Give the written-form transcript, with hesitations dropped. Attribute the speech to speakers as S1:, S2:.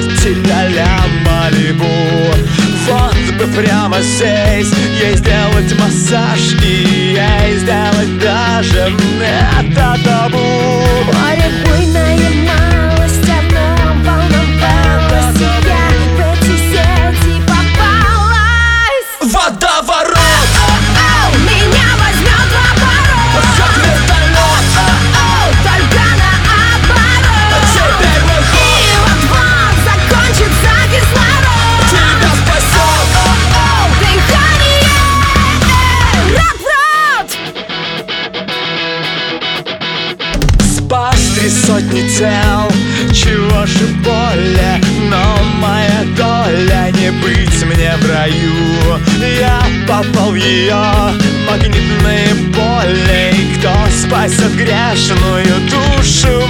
S1: коктейля ля Малибу. Вот бы прямо здесь ей сделать массаж, и ей сделать даже это табу.
S2: Море буйное, малость, одном волновалась, и я в эти сети попалась.
S1: Водоворот!
S2: Меня возьмет в оборот,
S1: Как вертолет!
S2: только наоборот.
S1: Теперь мой ход!
S2: И вот-вот закончится кислород.
S1: Тебя спасет!
S2: Дыхание, рот-в-рот.
S1: Спас 3 сотни тел, чего же более, но моя доля не быть мне в раю. Я попал в ее магнитные поля, и кто спасет грешную душу?